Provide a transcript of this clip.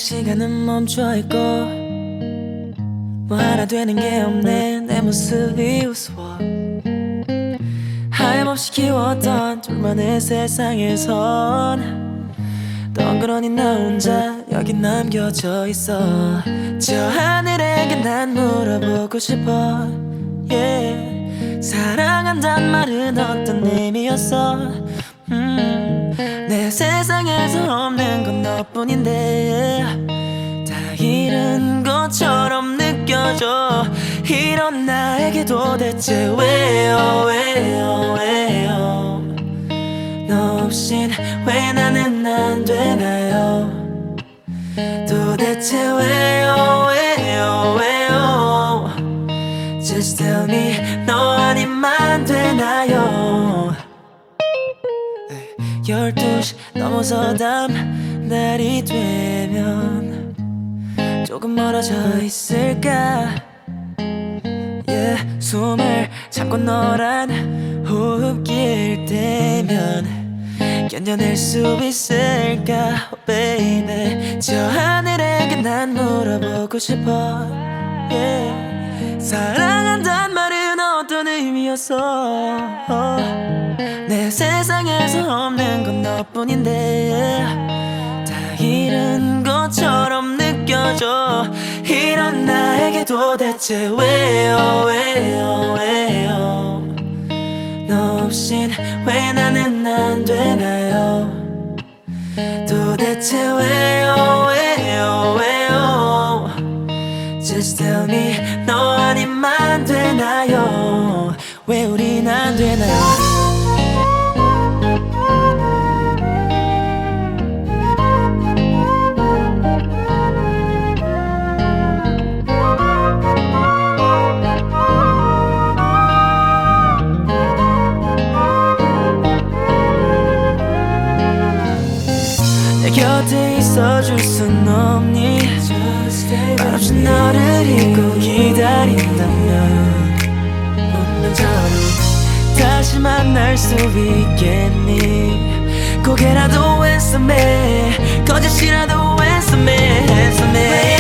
시간은 멈춰있고 뭐 하나 되는 게 없네. 내 모습이 우스워. 하염없이 키웠던 둘만의 세상에선 덩그러니 나 혼자 여기 남겨져 있어. 저 하늘에게 난 물어보고 싶어, yeah. 사랑한단 말은 어떤 의미였어? 내 세상에서 없는 건 너뿐인데 다 잃은 것처럼 느껴져. 이런 나에게 도대체 왜요 너 없인 왜 나는 안 되나요? 도대체 왜요 Just tell me 너 아니면 안 되나요? 12시 넘어서 다음 날이 되면 조금 멀어져 있을까, yeah. 숨을 참고 너란 호흡기일 때면 견뎌낼 수 있을까, oh baby. 저 하늘에게 난 물어보고 싶어, yeah. 사랑한단 말은 어떤 의미였어? 내 세상에서 없는 건 너뿐인데 다 잃은 것처럼 느껴져. 이런 나에게 도대체 왜요 너 없인 왜 나는 안 되나요? 도대체 왜요 Just tell me 너 아니면 안 되나요? 왜 우린 안 되나요? 내 곁에 있어줄 순 없니? 말없이 너를 잊고 기다린다면 운명처럼 다시 만날 수 있겠니? 고개라도 왼손에 거짓이라도 왼손에